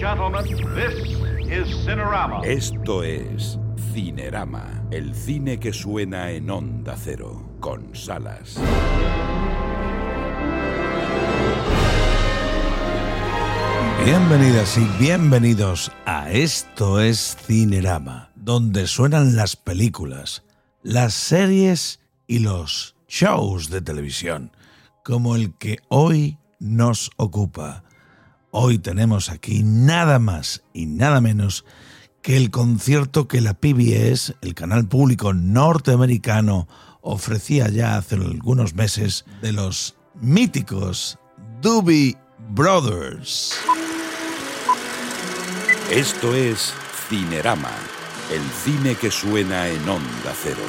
gentlemen, this is Cinerama. Esto es Cinerama, el cine que suena en Onda Cero, con Salas. Bienvenidas y bienvenidos a Esto es Cinerama, donde suenan las películas, las series y los shows de televisión, como el que hoy nos ocupa. Hoy tenemos aquí nada más y nada menos que el concierto que la PBS, el canal público norteamericano, ofrecía ya hace algunos meses, de los míticos Doobie Brothers. Esto es Cinerama, el cine que suena en Onda Cero.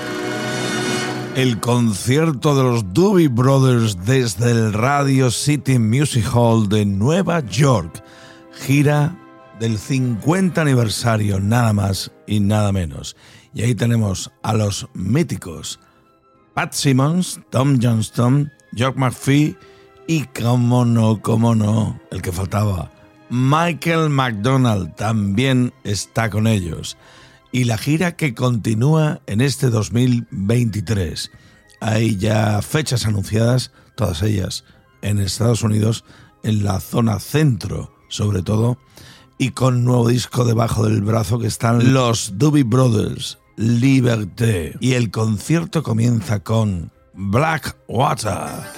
El concierto de los Doobie Brothers desde el Radio City Music Hall de Nueva York, gira del 50 aniversario, nada más y nada menos. Y ahí tenemos a los míticos Pat Simmons, Tom Johnston, George McPhee y, cómo no, el que faltaba, Michael McDonald también está con ellos. Y la gira que continúa en este 2023. Hay ya fechas anunciadas, todas ellas en Estados Unidos, en la zona centro sobre todo, y con nuevo disco debajo del brazo que están los Doobie Brothers, Liberté. Y el concierto comienza con Blackwater.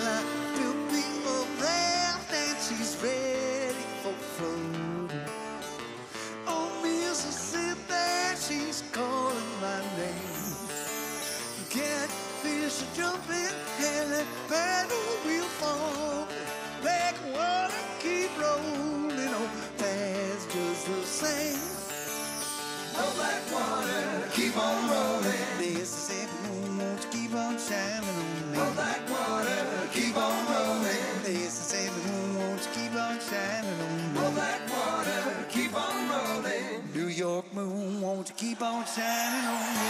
Keep on shining on me.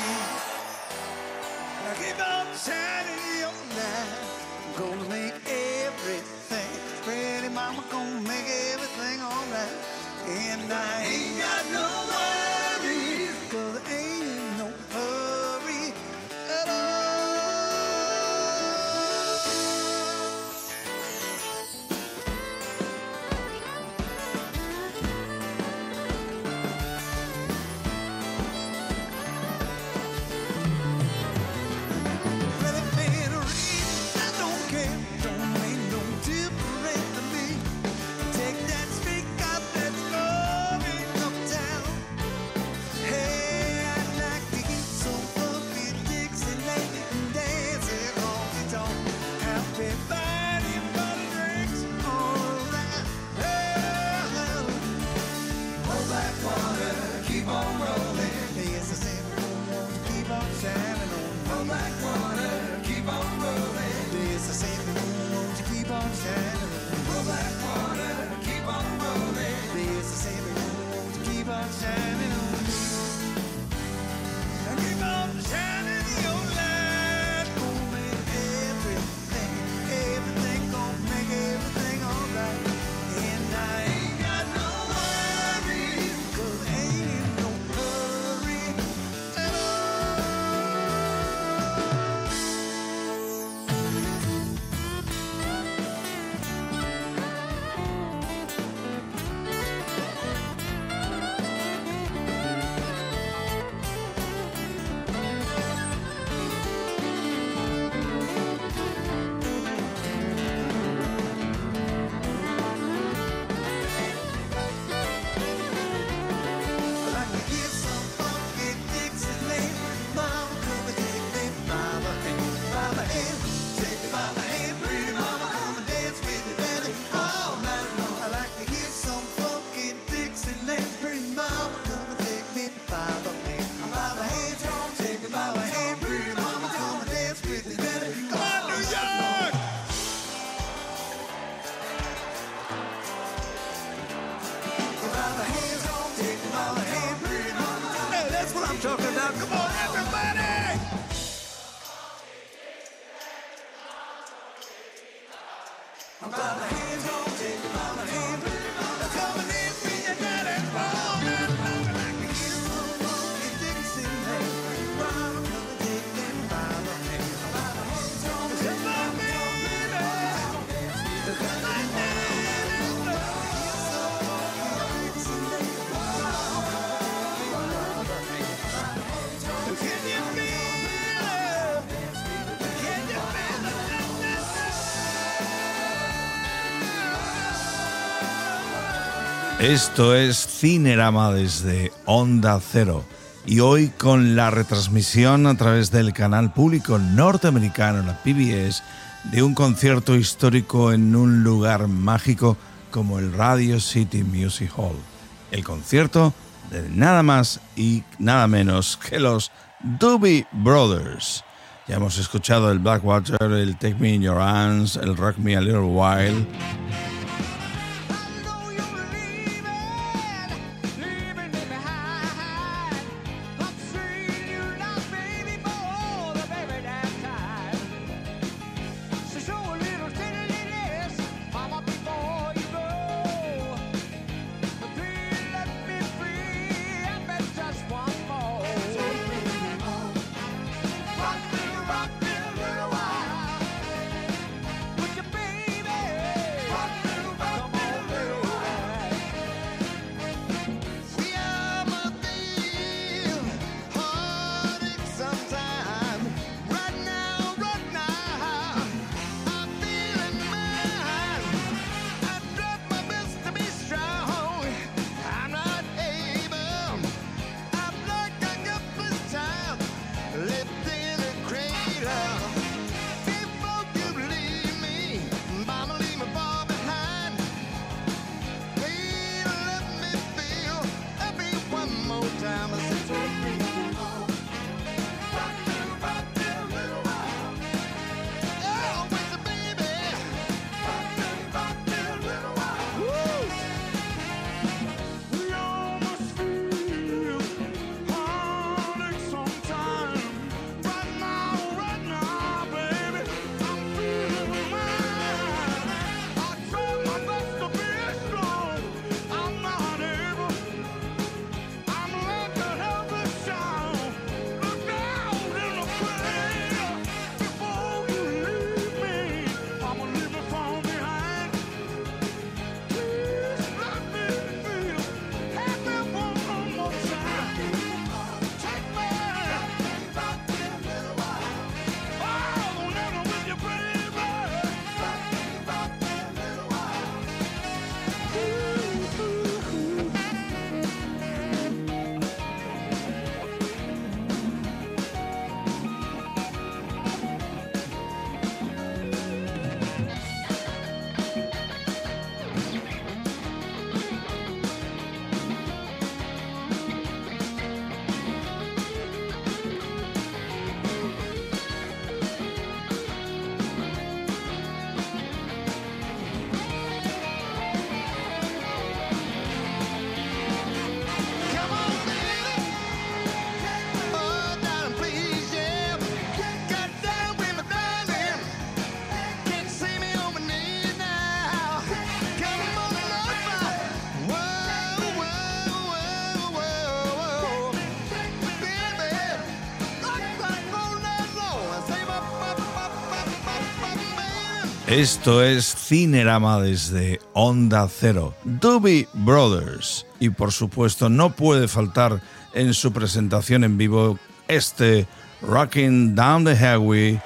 Keep on shining your light. Gonna make everything pretty, mama. Gonna make everything alright. And I ain't got no worries, 'cause I ain't in no hurry at all. I'm by my hands on, take my hand, coming in. Esto es Cinerama desde Onda Cero y hoy con la retransmisión a través del canal público norteamericano, la PBS, de un concierto histórico en un lugar mágico como el Radio City Music Hall. El concierto de nada más y nada menos que los Doobie Brothers. Ya hemos escuchado el Blackwater, el Take Me in Your Arms, el Rock Me a Little While. Esto es Cinerama desde Onda Cero, Doobie Brothers. Y por supuesto no puede faltar en su presentación en vivo este Rockin' Down the Highway.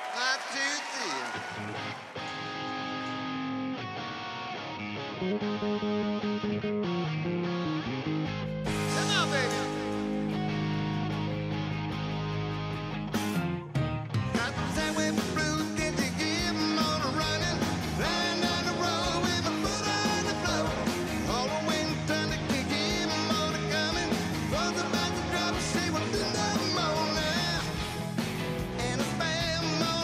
And a spam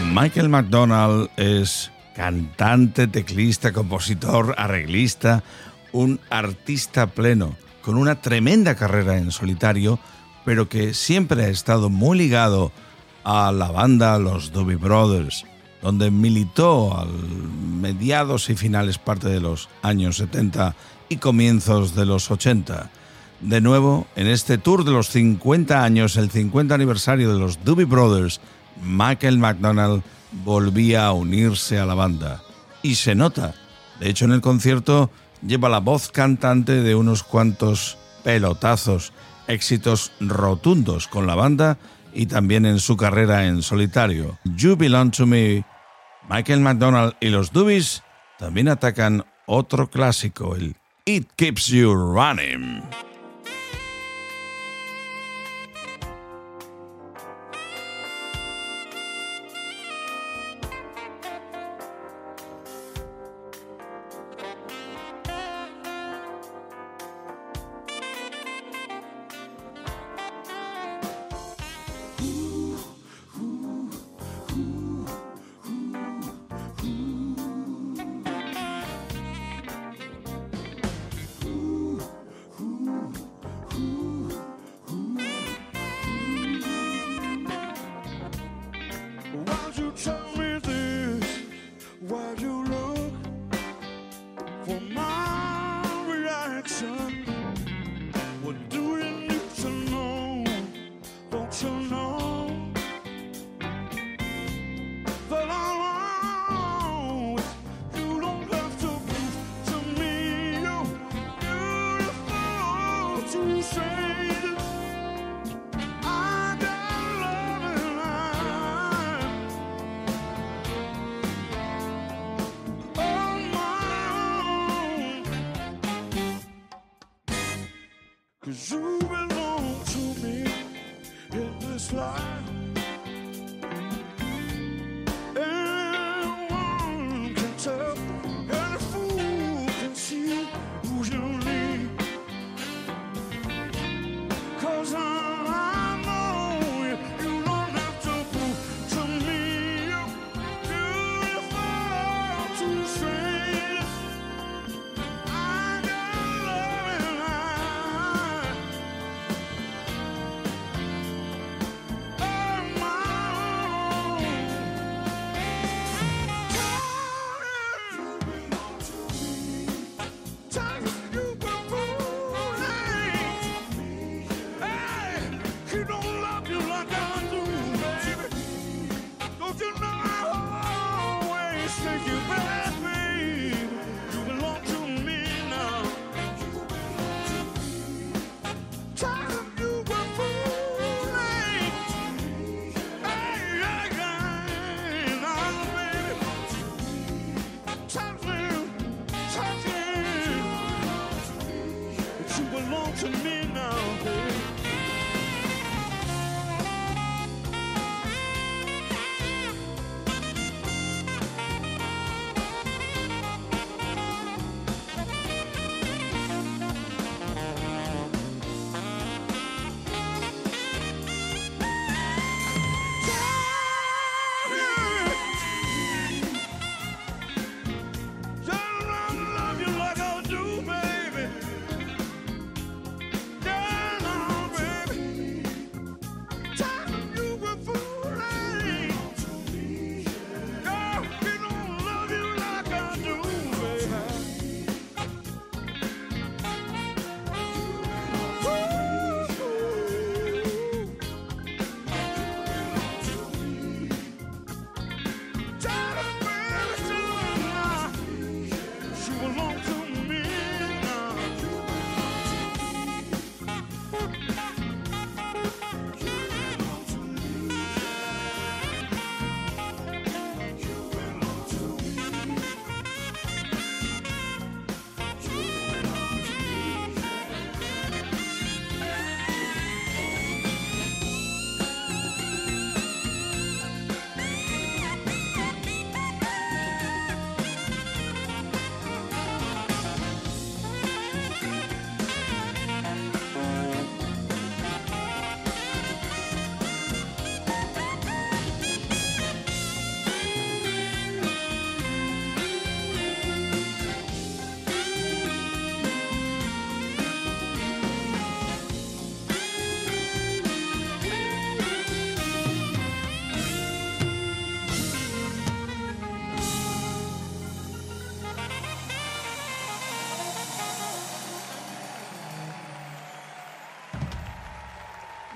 Michael McDonald es cantante, teclista, compositor, arreglista, un artista pleno, con una tremenda carrera en solitario, pero que siempre ha estado muy ligado a la banda Los Doobie Brothers, donde militó al mediados y finales parte de los años 70 y comienzos de los 80. De nuevo, en este tour de los 50 años, el 50 aniversario de los Doobie Brothers, Michael McDonald volvía a unirse a la banda. Y se nota. De hecho, en el concierto lleva la voz cantante de unos cuantos pelotazos, éxitos rotundos con la banda y también en su carrera en solitario. You Belong to Me, Michael McDonald y los Doobies también atacan otro clásico, el It Keeps You Running.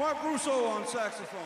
Mark Russo on saxophone.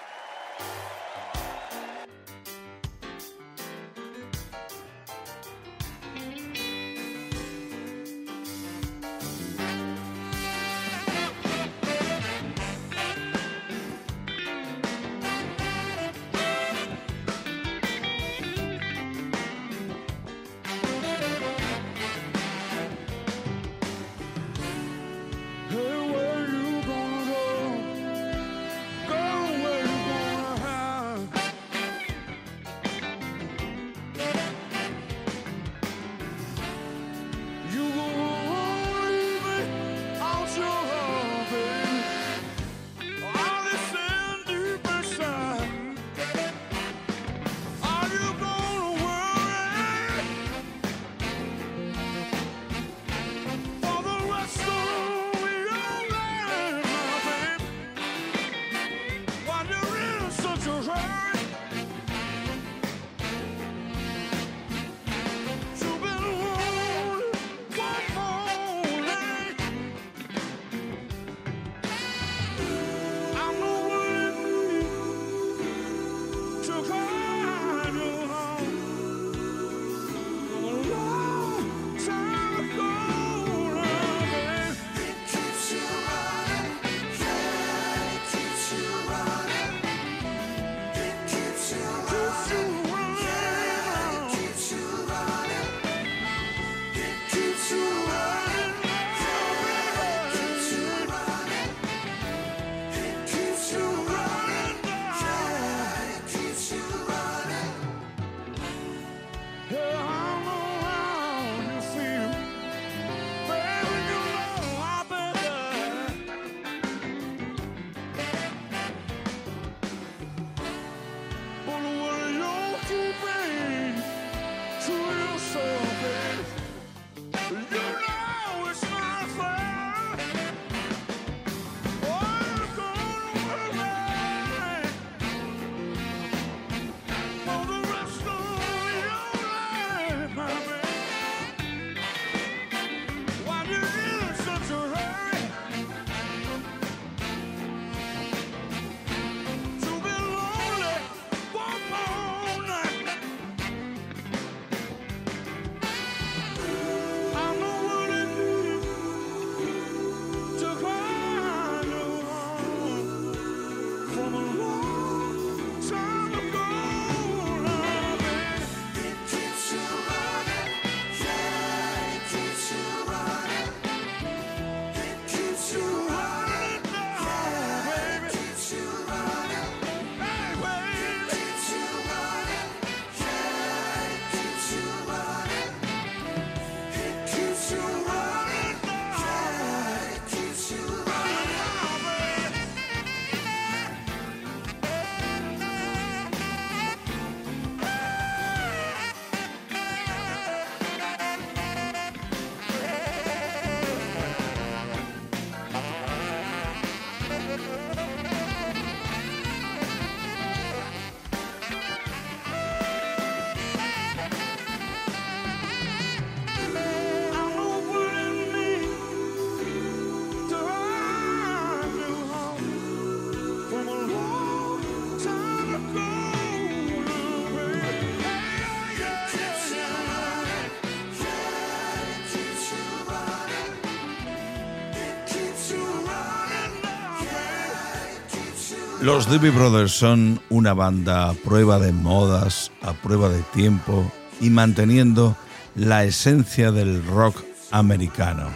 Los Doobie Brothers son una banda a prueba de modas, a prueba de tiempo y manteniendo la esencia del rock americano.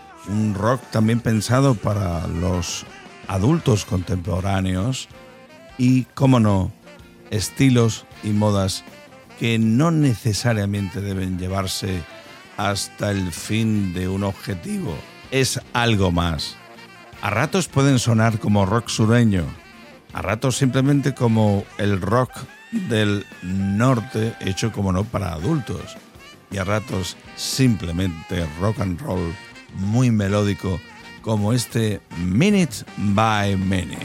Un rock también pensado para los adultos contemporáneos y, cómo no, estilos y modas que no necesariamente deben llevarse hasta el fin de un objetivo. Es algo más. A ratos pueden sonar como rock sureño, a ratos simplemente como el rock del norte hecho, como no, para adultos, y a ratos simplemente rock and roll muy melódico como este Minute by Minute.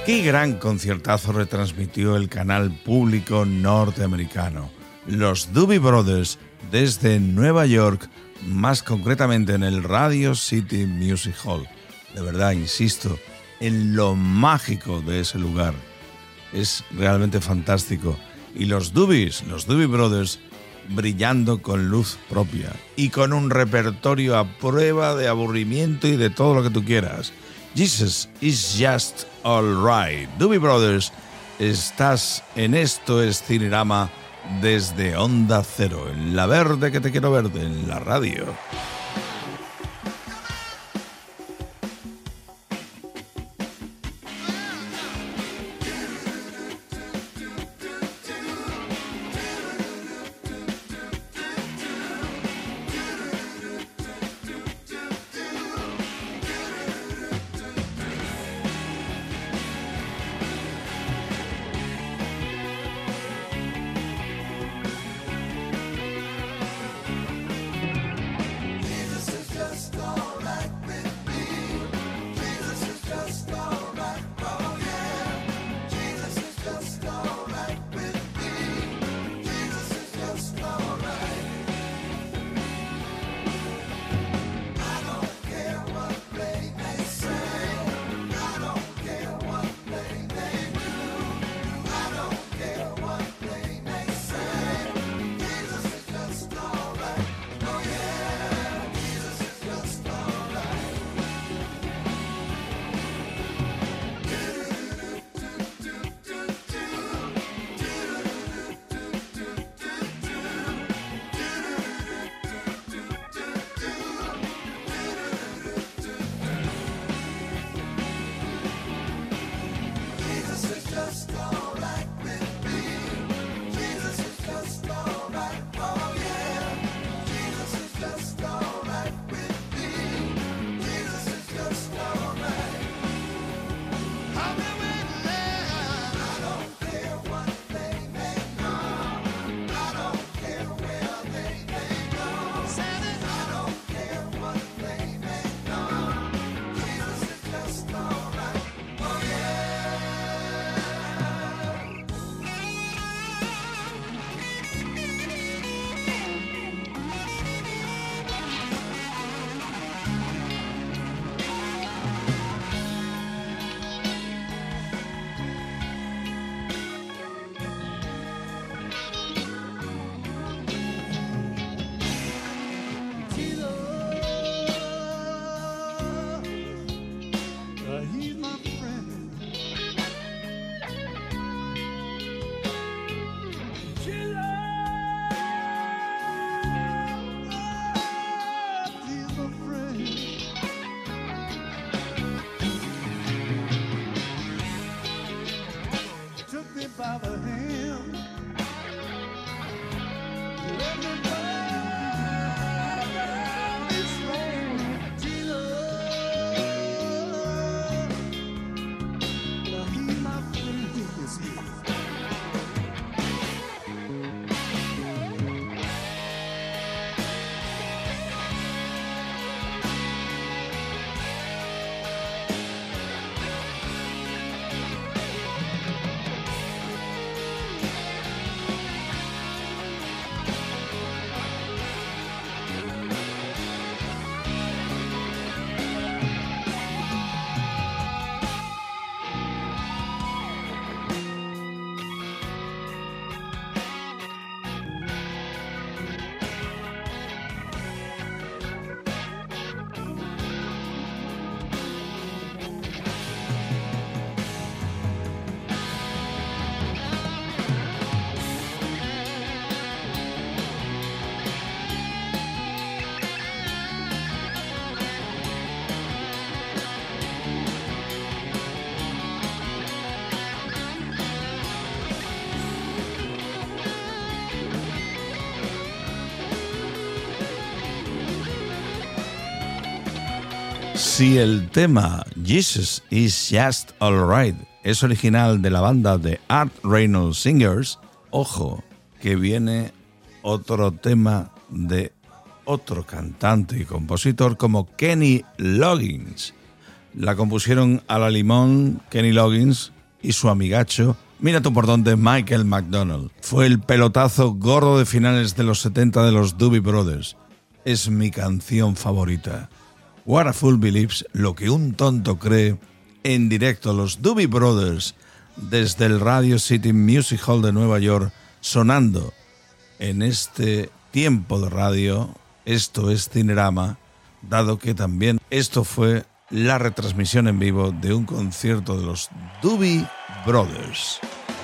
Qué gran conciertazo retransmitió el canal público norteamericano. Los Doobie Brothers desde Nueva York, más concretamente en el Radio City Music Hall. De verdad, insisto, en lo mágico de ese lugar. Es realmente fantástico. Y los Doobie Brothers, brillando con luz propia y con un repertorio a prueba de aburrimiento y de todo lo que tú quieras. Jesus is just alright. Doobie Brothers, estás en Esto es Cinerama desde Onda Cero, en la verde que te quiero verde, en la radio. Si el tema Jesus is Just Alright es original de la banda de Art Reynolds Singers, ojo, que viene otro tema de otro cantante y compositor como Kenny Loggins. La compusieron a la limón Kenny Loggins y su amigacho, mira tú por dónde, Michael McDonald. Fue el pelotazo gordo de finales de los 70 de los Doobie Brothers. Es mi canción favorita. What a Fool Believes, lo que un tonto cree, en directo los Doobie Brothers desde el Radio City Music Hall de Nueva York, sonando en este tiempo de radio. Esto es Cinerama, dado que también esto fue la retransmisión en vivo de un concierto de los Doobie Brothers.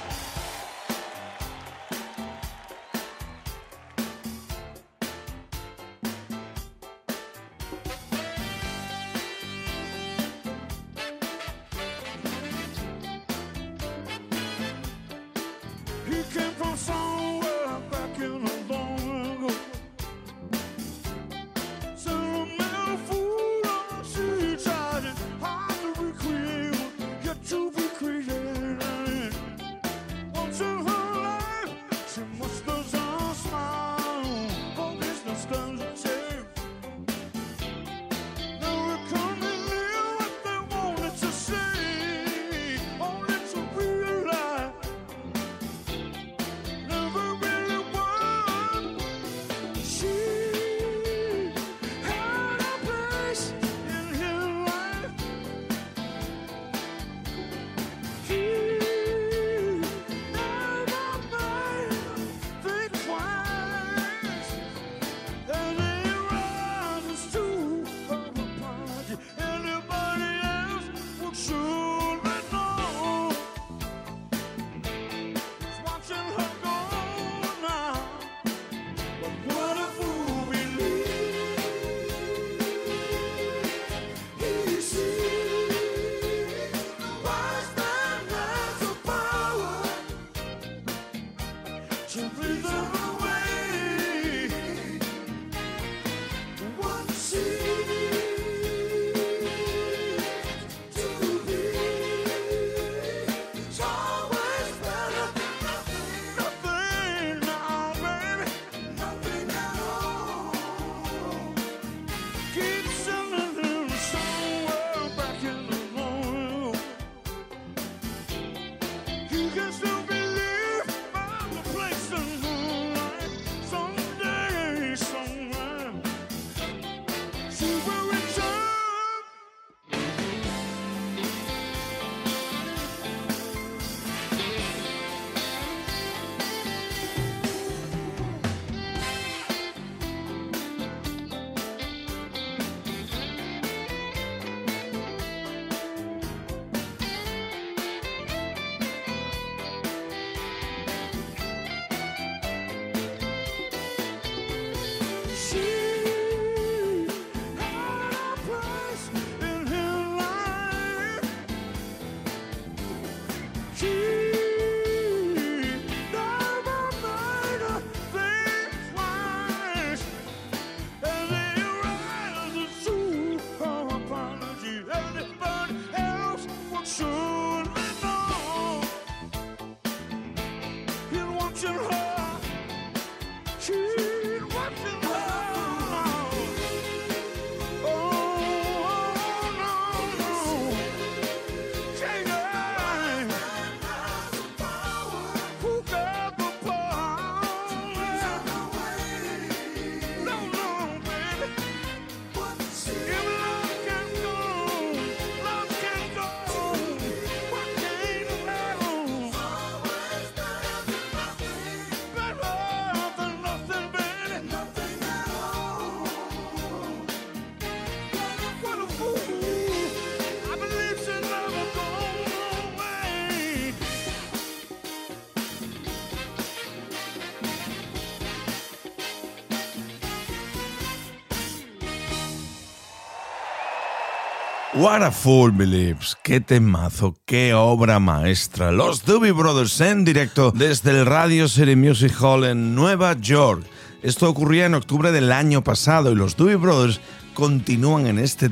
What a Fool Believes, qué temazo, qué obra maestra. Los Doobie Brothers en directo desde el Radio City Music Hall en Nueva York. Esto ocurría en octubre del año pasado y los Doobie Brothers continúan en este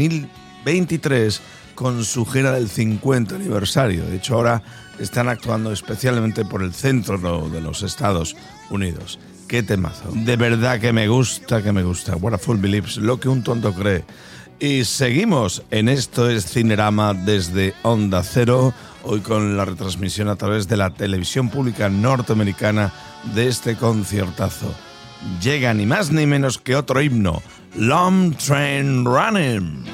2023 con su gira del 50 aniversario. De hecho, ahora están actuando especialmente por el centro de los Estados Unidos. Qué temazo. De verdad que me gusta, What a Fool Believes, lo que un tonto cree. Y seguimos en Esto es Cinerama desde Onda Cero. hoy con la retransmisión a través de la televisión pública norteamericana de este conciertazo. Llega ni más ni menos que otro himno, Long Train Running.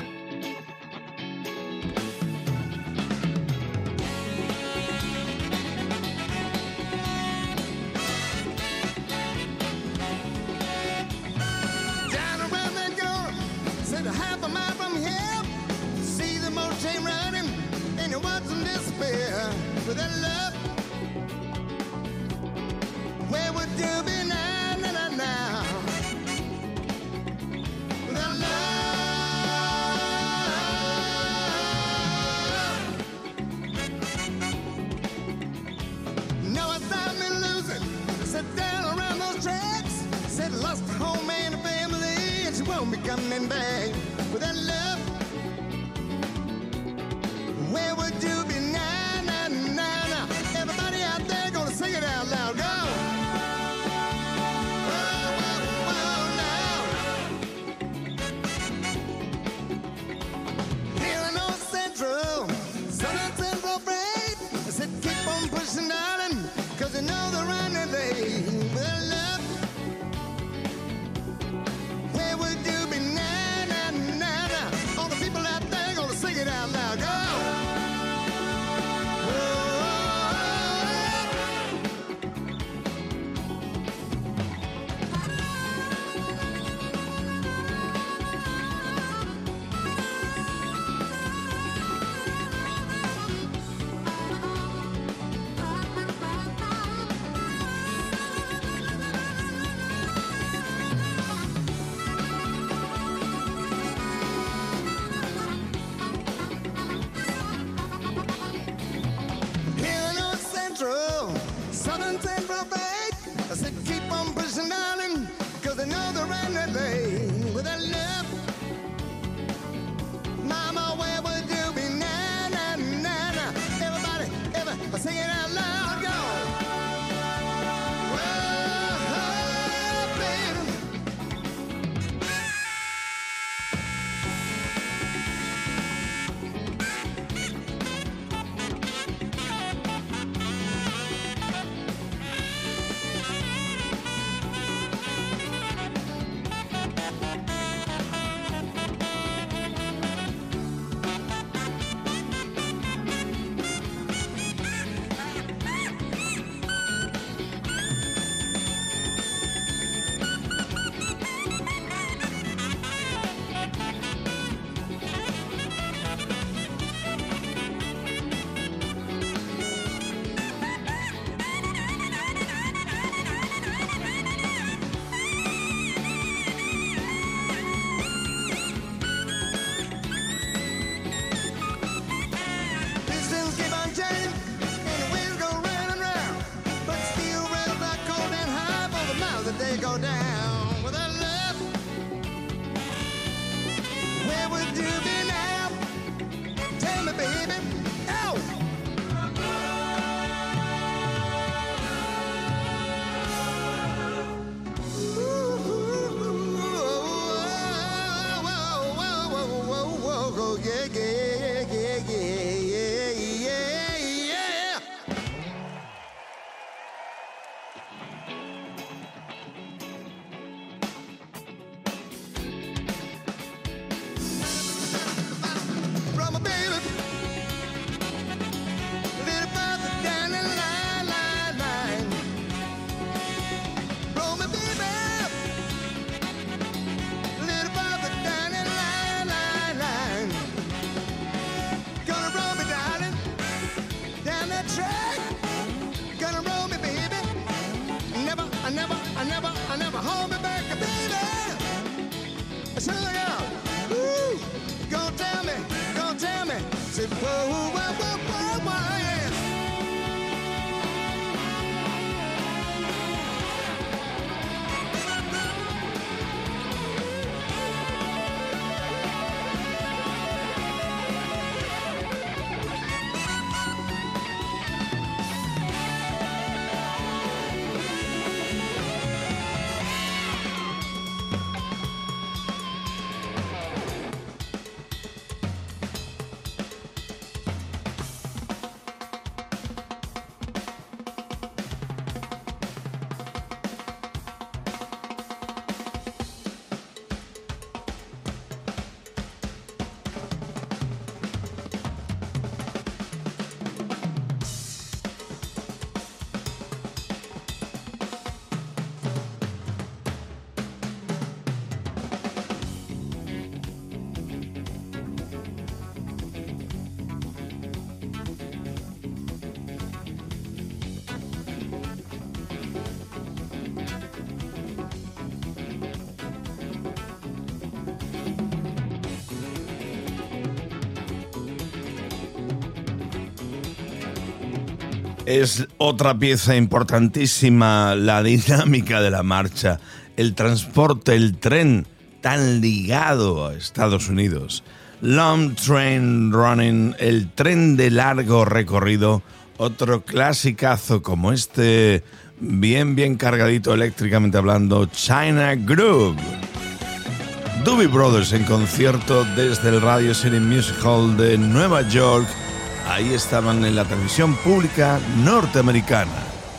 Es otra pieza importantísima, la dinámica de la marcha, el transporte, el tren tan ligado a Estados Unidos. Long Train Running, el tren de largo recorrido, otro clasicazo como este, bien cargadito eléctricamente hablando, China Groove. Doobie Brothers en concierto desde el Radio City Music Hall de Nueva York. Ahí estaban en la televisión pública norteamericana.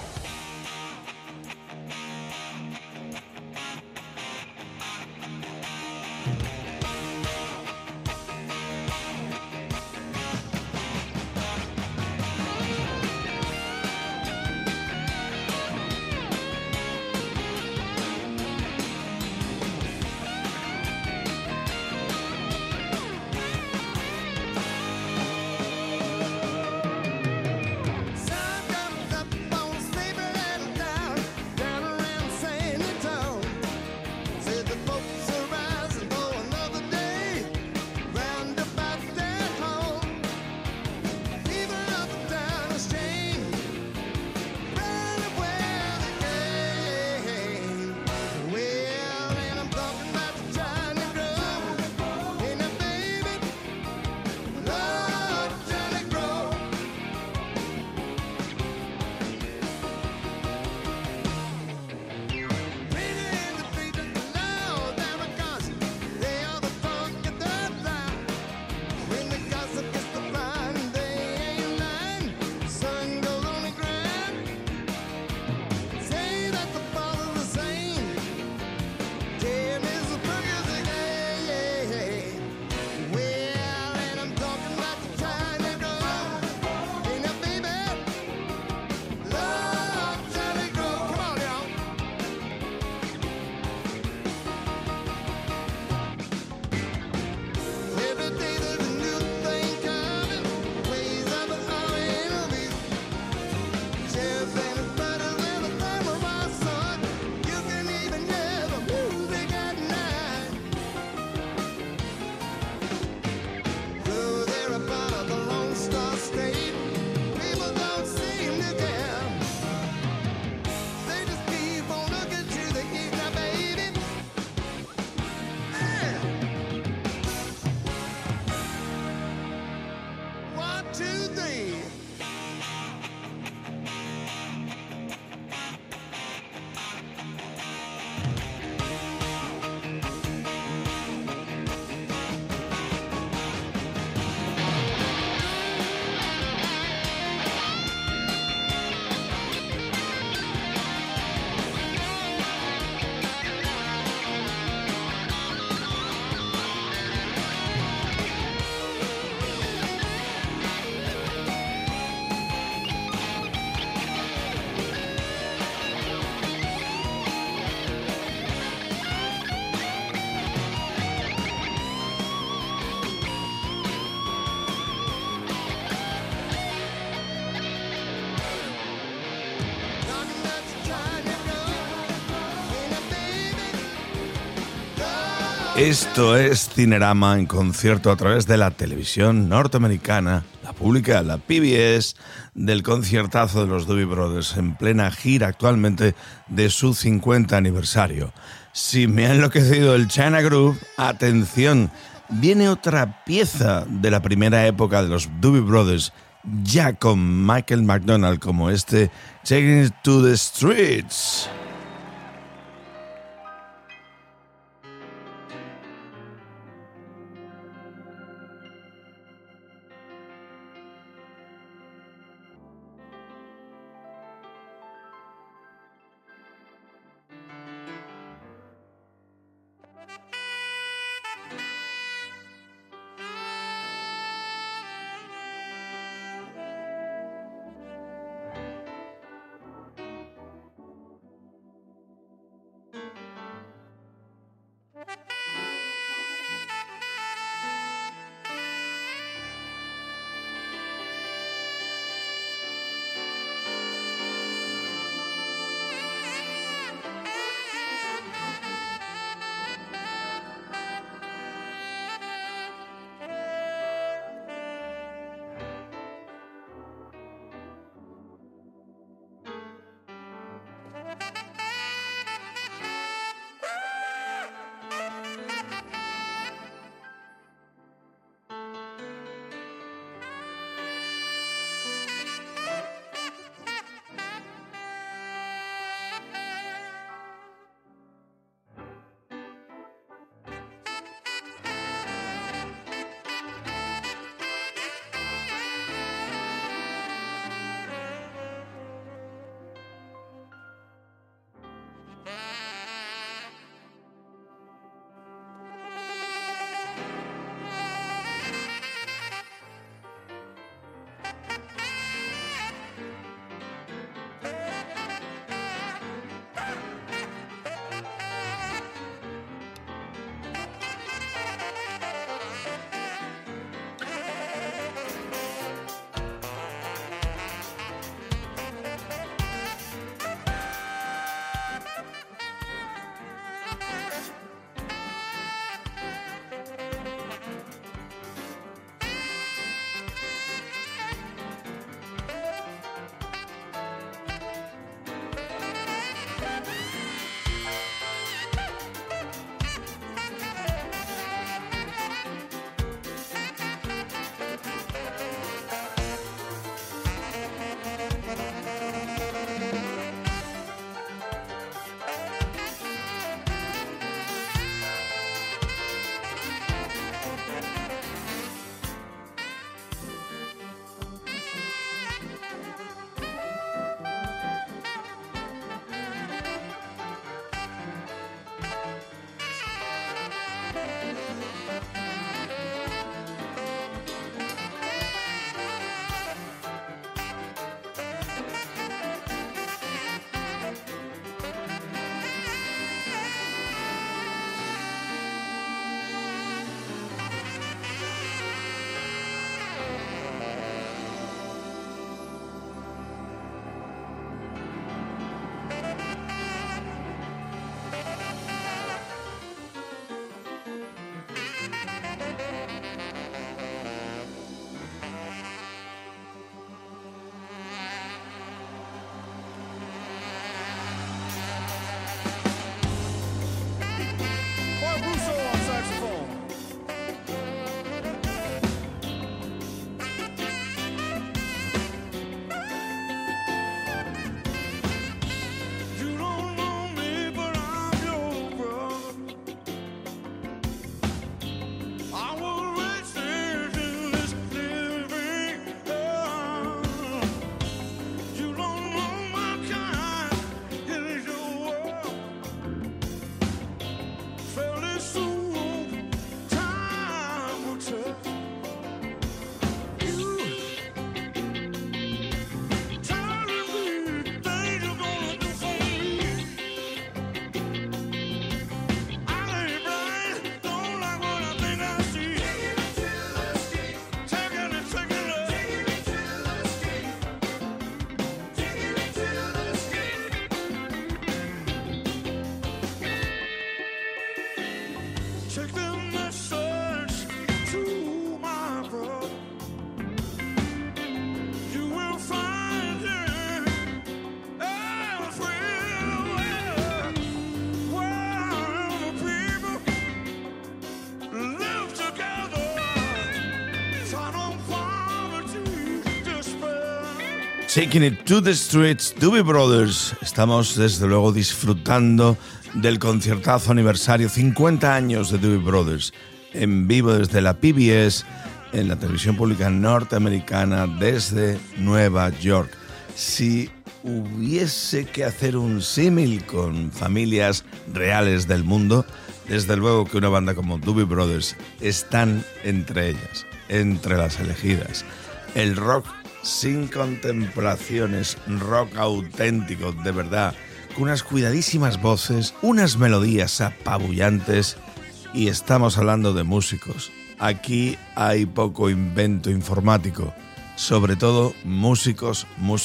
Esto es Cinerama en concierto a través de la televisión norteamericana, la pública, la PBS, del conciertazo de los Doobie Brothers en plena gira actualmente de su 50 aniversario. Si me ha enloquecido el China Groove, atención, viene otra pieza de la primera época de los Doobie Brothers, ya con Michael McDonald como este Taking It to the Streets. Take the message to my brother. You will find it elsewhere, where the people live together, taught on poverty, despair. Taking it to the streets, Doobie Brothers. Estamos desde luego disfrutando del conciertazo aniversario, 50 años de Doobie Brothers, en vivo desde la PBS, en la televisión pública norteamericana, desde Nueva York. Si hubiese que hacer un símil con familias reales del mundo, desde luego que una banda como Doobie Brothers están entre ellas, entre las elegidas. El rock sin contemplaciones, rock auténtico, de verdad, con unas cuidadísimas voces, unas melodías apabullantes, y estamos hablando de músicos. Aquí hay poco invento informático, sobre todo músicos.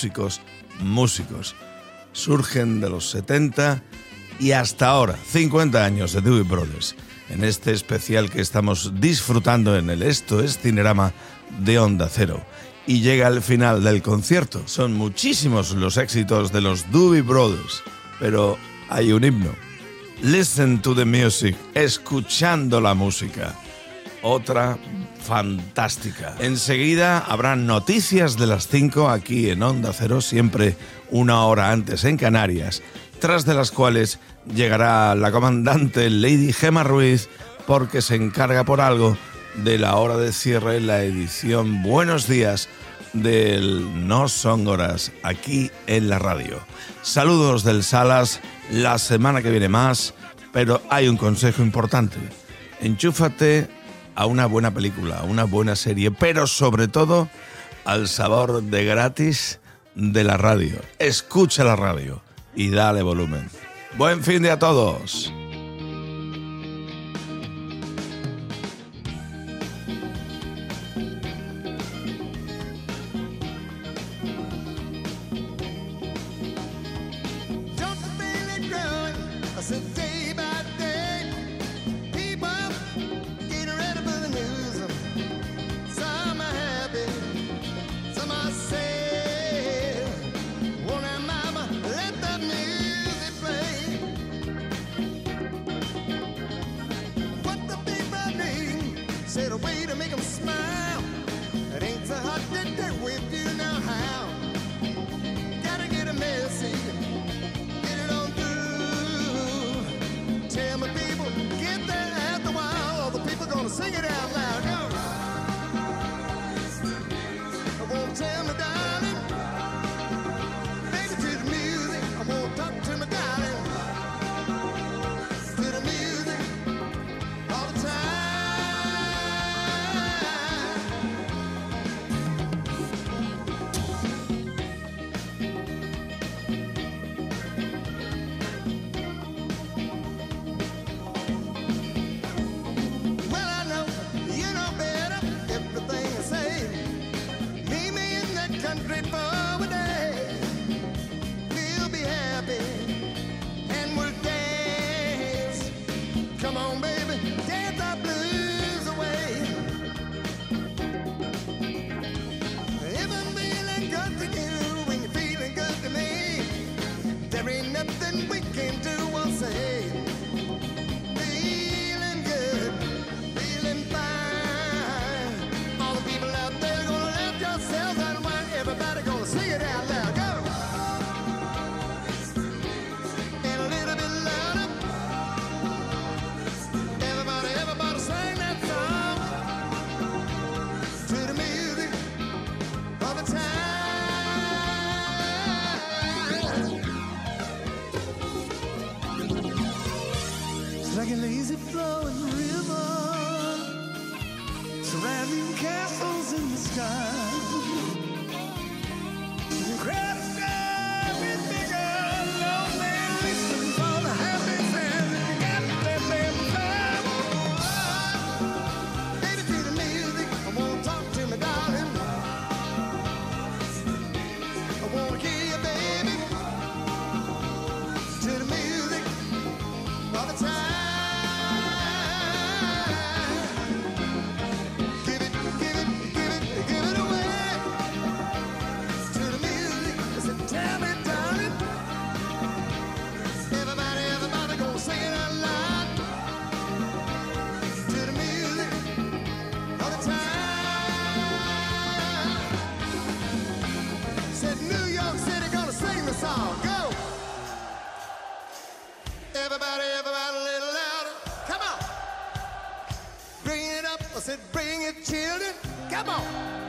Surgen de los 70 y hasta ahora, 50 años de Doobie Brothers, en este especial que estamos disfrutando en el Esto es Cinerama de Onda Cero. Y llega el final del concierto. Son muchísimos los éxitos de los Doobie Brothers, pero hay un himno. Listen to the music, escuchando la música. Otra fantástica. Enseguida habrá noticias de las 5 aquí en Onda Cero, siempre una hora antes en Canarias, tras de las cuales llegará la comandante Lady Gemma Ruiz, porque se encarga por algo de la hora de cierre, la edición Buenos Días del No Son Horas, aquí en la radio. Saludos del Salas, la semana que viene más, pero hay un consejo importante. Enchúfate a una buena película, a una buena serie, pero sobre todo al sabor de gratis de la radio. Escucha la radio y dale volumen. Buen fin de a todos. Said a way to make them smile. It ain't so hard to do with you now how. Gotta get a message, get it on through. Tell me people, get there at the while. All the people gonna sing it out loud. Go. I won't tell me darling. Baby to the music. I won't talk to me darling. To the music all the time. Nothing we can do or say. Feeling good, feeling fine. All the people out there gonna lift yourselves out of wine. Everybody gonna sing it out loud. Go! And a little bit louder. Everybody sing that song. To the music all the time. Like a lazy flowing river, surrounding castles in the sky. The crowd is getting bigger, long man listen for the happy sound. You got to let them fly. Baby, to the music, I wanna talk to me, darling. I wanna hear you, baby. To the music all the time. said, bring it, children. Come on.